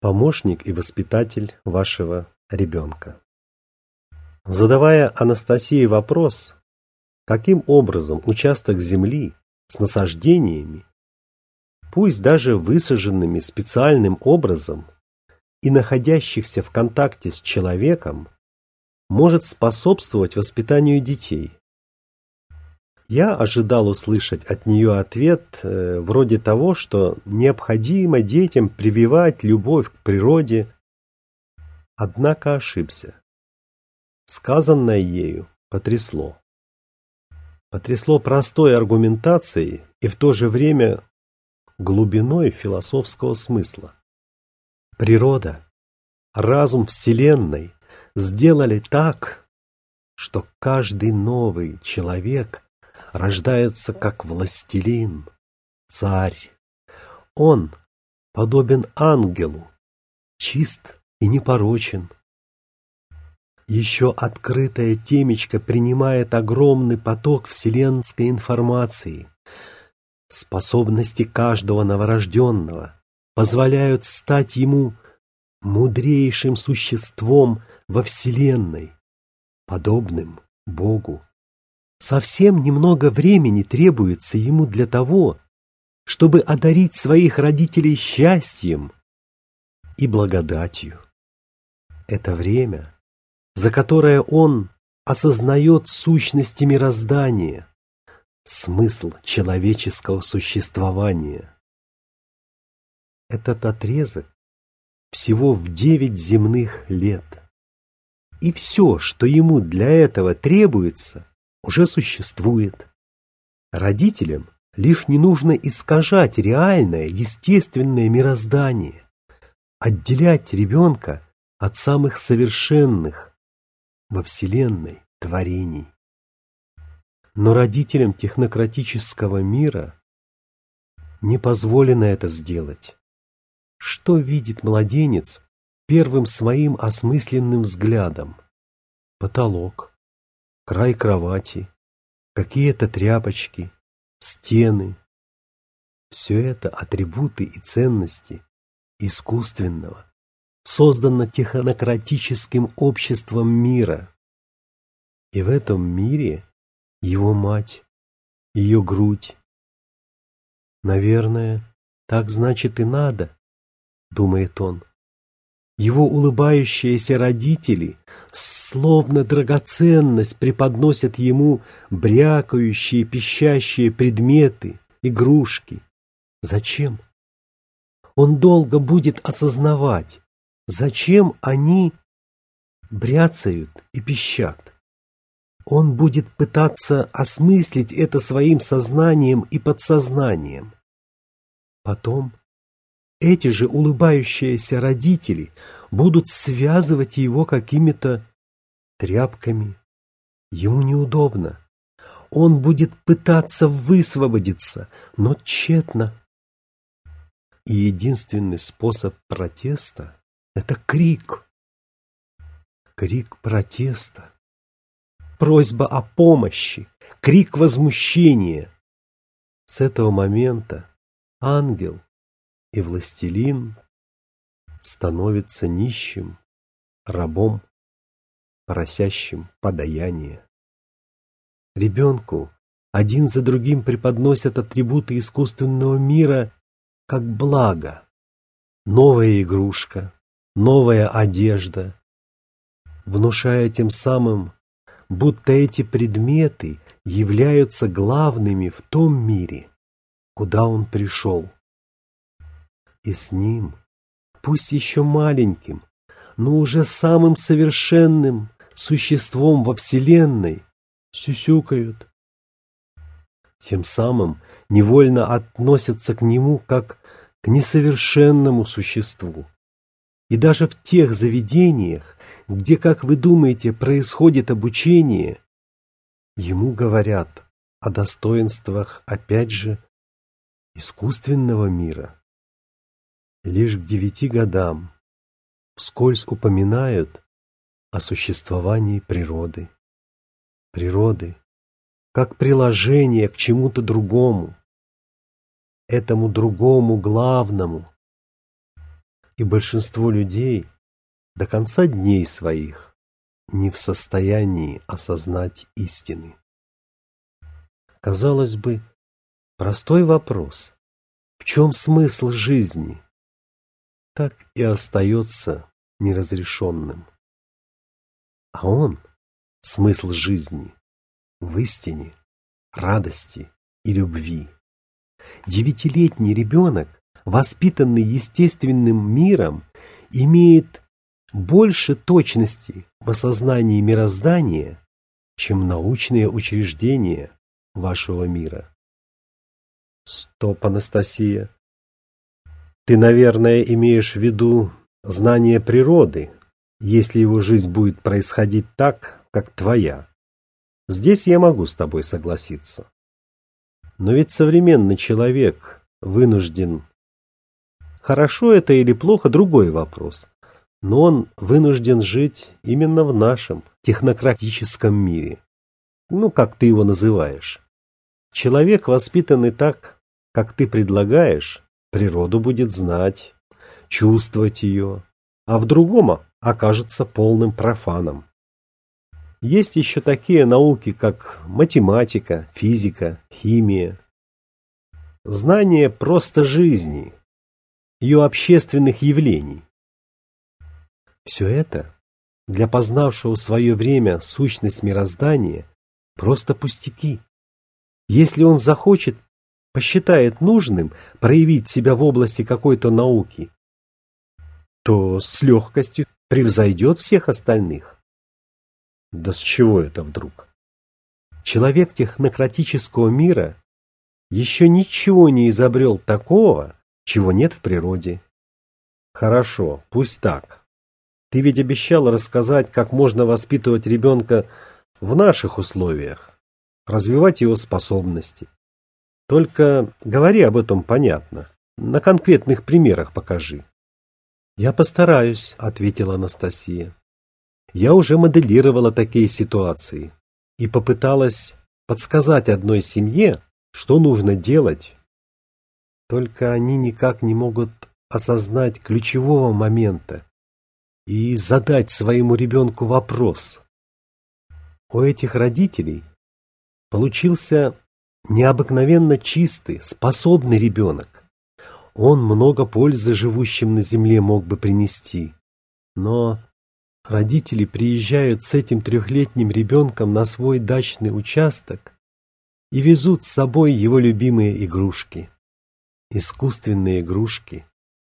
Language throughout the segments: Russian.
помощник и воспитатель вашего ребенка. Задавая Анастасии вопрос, каким образом участок земли с насаждениями, пусть даже высаженными специальным образом и находящихся в контакте с человеком, может способствовать воспитанию детей, я ожидал услышать от нее ответ вроде того, что необходимо детям прививать любовь к природе, однако ошибся. Сказанное ею потрясло. Потрясло простой аргументацией и в то же время глубиной философского смысла. Природа, разум Вселенной сделали так, что каждый новый человек рождается как властелин, царь. Он подобен ангелу, чист и непорочен. Еще открытое темечко принимает огромный поток вселенской информации. Способности каждого новорожденного позволяют стать ему мудрейшим существом во Вселенной, подобным Богу. Совсем немного времени требуется ему для того, чтобы одарить своих родителей счастьем и благодатью. Это время, за которое он осознает сущность мироздания, смысл человеческого существования. Этот отрезок всего в 9 земных лет. И все, что ему для этого требуется, уже существует. Родителям лишь не нужно искажать реальное, естественное мироздание, отделять ребенка от самых совершенных во Вселенной творений. Но родителям технократического мира не позволено это сделать. Что видит младенец первым своим осмысленным взглядом? Потолок, край кровати, какие-то тряпочки, стены. Все это атрибуты и ценности искусственного, создано технократическим обществом мира. И в этом мире его мать, ее грудь. Наверное, так значит и надо, думает он. Его улыбающиеся родители, словно драгоценность, преподносят ему брякающие, пищащие предметы, игрушки. Зачем? Он долго будет осознавать, зачем они бряцают и пищат. Он будет пытаться осмыслить это своим сознанием и подсознанием. Потом эти же улыбающиеся родители будут связывать его какими-то тряпками. Ему неудобно. Он будет пытаться высвободиться, но тщетно. И единственный способ протеста — это крик. Крик протеста. Просьба о помощи, крик возмущения. С этого момента ангел и властелин становится нищим, рабом, просящим подаяние. Ребенку один за другим преподносят атрибуты искусственного мира как благо. Новая игрушка, новая одежда, внушая тем самым, будто эти предметы являются главными в том мире, куда он пришел. И с ним, пусть еще маленьким, но уже самым совершенным существом во Вселенной, сюсюкают. Тем самым невольно относятся к нему как к несовершенному существу. И даже в тех заведениях, где, как вы думаете, происходит обучение, ему говорят о достоинствах, опять же, искусственного мира. Лишь к 9 годам вскользь упоминают о существовании природы. Природы как приложение к чему-то другому, этому другому главному. И большинство людей до конца дней своих не в состоянии осознать истины. Казалось бы, простой вопрос: в чем смысл жизни? Так и остается неразрешенным. А он, смысл жизни, в истине, радости и любви. 9-летний ребенок, воспитанный естественным миром, имеет больше точности в осознании мироздания, чем научные учреждения вашего мира. Стоп, Анастасия. Ты, наверное, имеешь в виду знание природы, если его жизнь будет происходить так, как твоя. Здесь я могу с тобой согласиться. Но ведь современный человек вынужден... Хорошо это или плохо — другой вопрос. Но он вынужден жить именно в нашем технократическом мире. Ну, как ты его называешь. Человек, воспитанный так, как ты предлагаешь, природу будет знать, чувствовать ее, а в другом окажется полным профаном. Есть еще такие науки, как математика, физика, химия. Знание просто жизни, ее общественных явлений. Все это для познавшего в свое время сущность мироздания просто пустяки. Если он захочет, посчитает нужным проявить себя в области какой-то науки, то с легкостью превзойдет всех остальных. Да с чего это вдруг? Человек технократического мира еще ничего не изобрел такого, чего нет в природе. Хорошо, пусть так. Ты ведь обещал рассказать, как можно воспитывать ребенка в наших условиях, развивать его способности. Только говори об этом понятно, на конкретных примерах покажи. Я постараюсь, ответила Анастасия. Я уже моделировала такие ситуации и попыталась подсказать одной семье, что нужно делать. Только они никак не могут осознать ключевого момента и задать своему ребенку вопрос. У этих родителей получился необыкновенно чистый, способный ребенок. Он много пользы живущим на земле мог бы принести. Но родители приезжают с этим 3-летним ребенком на свой дачный участок и везут с собой его любимые игрушки. Искусственные игрушки,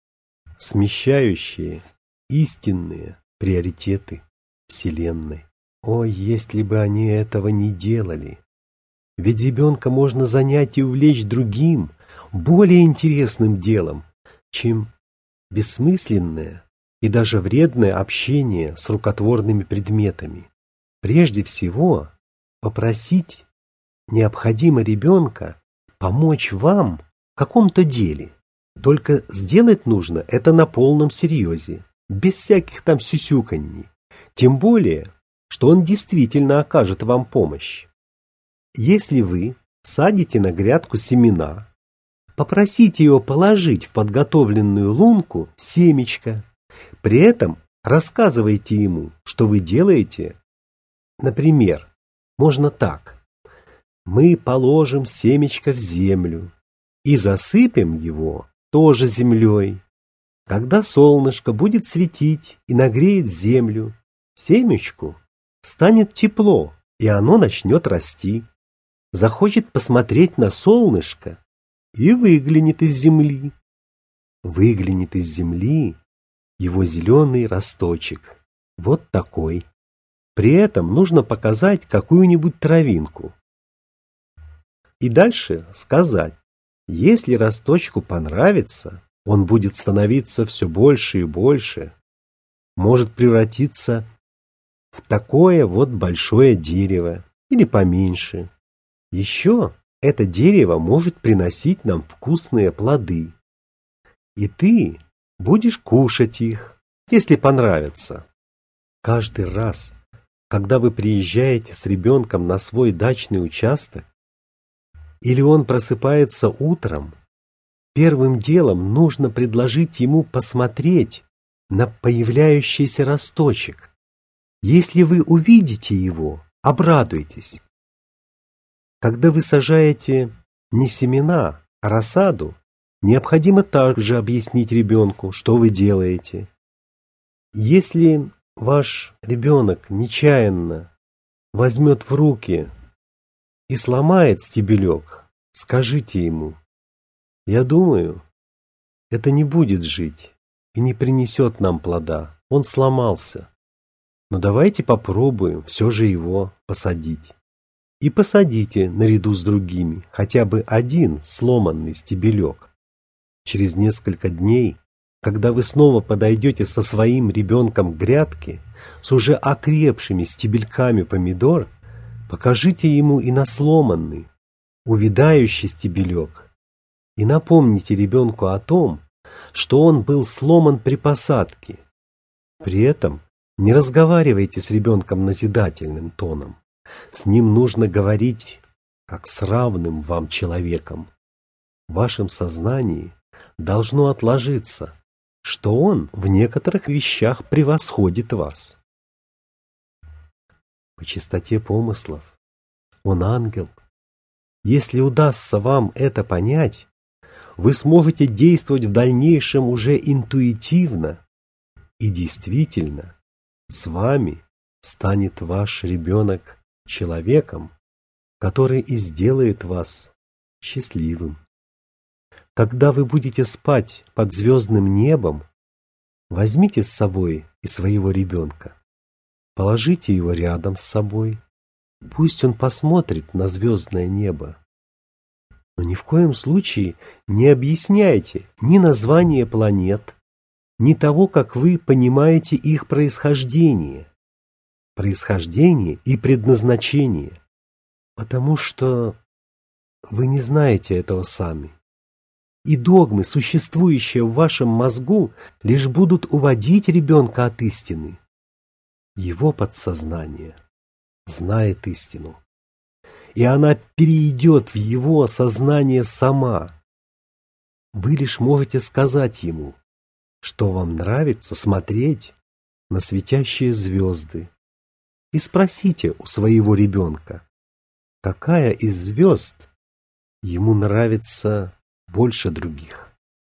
смещающие истинные приоритеты Вселенной. Ой, если бы они этого не делали! Ведь ребенка можно занять и увлечь другим, более интересным делом, чем бессмысленное и даже вредное общение с рукотворными предметами. Прежде всего, попросить необходимо ребенка помочь вам в каком-то деле. Только сделать нужно это на полном серьезе, без всяких там сюсюканьей. Тем более, что он действительно окажет вам помощь. Если вы садите на грядку семена, попросите его положить в подготовленную лунку семечко. При этом рассказывайте ему, что вы делаете. Например, можно так. Мы положим семечко в землю и засыпем его тоже землей. Когда солнышко будет светить и нагреет землю, семечку станет тепло, и оно начнет расти. Захочет посмотреть на солнышко и выглянет из земли. Выглянет из земли его зеленый росточек, вот такой. При этом нужно показать какую-нибудь травинку. И дальше сказать, если росточку понравится, он будет становиться все больше и больше, может превратиться в такое вот большое дерево или поменьше. Еще это дерево может приносить нам вкусные плоды. И ты будешь кушать их, если понравится. Каждый раз, когда вы приезжаете с ребенком на свой дачный участок, или он просыпается утром, Первым делом нужно предложить ему посмотреть на появляющийся росточек. Если вы увидите его, обрадуйтесь. Когда вы сажаете не семена, а рассаду, необходимо также объяснить ребенку, что вы делаете. Если ваш ребенок нечаянно возьмет в руки и сломает стебелек, скажите ему: «Я думаю, это не будет жить и не принесет нам плода. Он сломался. Но давайте попробуем все же его посадить». И посадите наряду с другими хотя бы один сломанный стебелек. Через несколько дней, когда вы снова подойдете со своим ребенком к грядке с уже окрепшими стебельками помидор, покажите ему и на сломанный, увядающий стебелек, и напомните ребенку о том, что он был сломан при посадке. При этом не разговаривайте с ребенком назидательным тоном. С ним нужно говорить, как с равным вам человеком. В вашем сознании должно отложиться, что он в некоторых вещах превосходит вас. По чистоте помыслов он ангел. Если удастся вам это понять, вы сможете действовать в дальнейшем уже интуитивно, и действительно с вами станет ваш ребенок человеком, который и сделает вас счастливым. Когда вы будете спать под звездным небом, возьмите с собой и своего ребенка, положите его рядом с собой, пусть он посмотрит на звездное небо. Но ни в коем случае не объясняйте ни название планет, ни того, как вы понимаете их происхождение и предназначение, потому что вы не знаете этого сами. И догмы, существующие в вашем мозгу, лишь будут уводить ребенка от истины. Его подсознание знает истину, и она перейдет в его сознание сама. Вы лишь можете сказать ему, что вам нравится смотреть на светящие звезды, и спросите у своего ребенка, какая из звезд ему нравится больше других.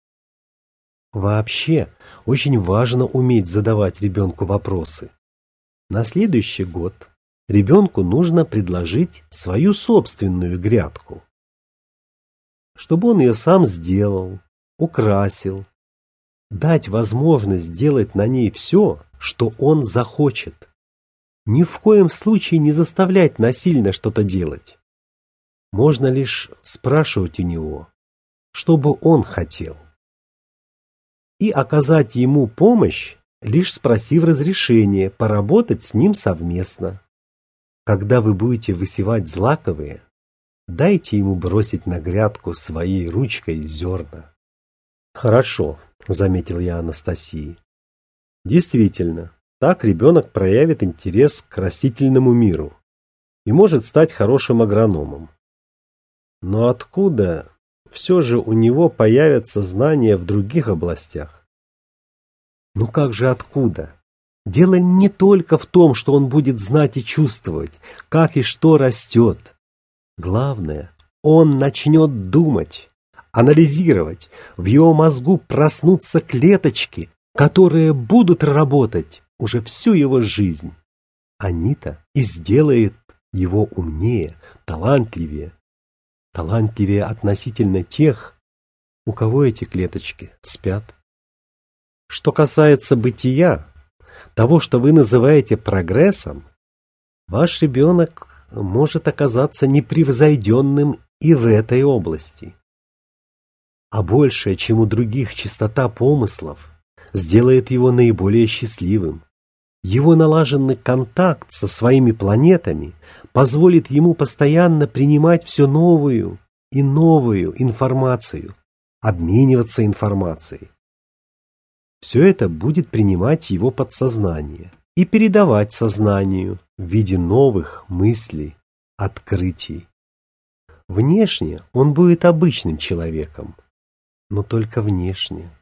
Вообще, очень важно уметь задавать ребенку вопросы. На следующий год ребенку нужно предложить свою собственную грядку, чтобы он ее сам сделал, украсил, дать возможность сделать на ней все, что он захочет. Ни в коем случае не заставлять насильно что-то делать. Можно лишь спрашивать у него, что бы он хотел, и оказать ему помощь, лишь спросив разрешения поработать с ним совместно. Когда вы будете высевать злаковые, дайте ему бросить на грядку своей ручкой зерна. «Хорошо», — заметил я Анастасии. «Действительно, так ребенок проявит интерес к растительному миру и может стать хорошим агрономом. Но откуда все же у него появятся знания в других областях?» «Ну как же откуда? Дело не только в том, что он будет знать и чувствовать, как и что растет. Главное, он начнет думать, анализировать, в его мозгу проснутся клеточки, которые будут работать уже всю его жизнь. Они-то и сделают его умнее, талантливее относительно тех, у кого эти клеточки спят. Что касается бытия, того, что вы называете прогрессом, ваш ребенок может оказаться непревзойденным и в этой области. А большая, чем у других, чистота помыслов сделает его наиболее счастливым. Его налаженный контакт со своими планетами позволит ему постоянно принимать все новую и новую информацию, обмениваться информацией. Все это будет принимать его подсознание и передавать сознанию в виде новых мыслей, открытий. Внешне он будет обычным человеком, но только внешне.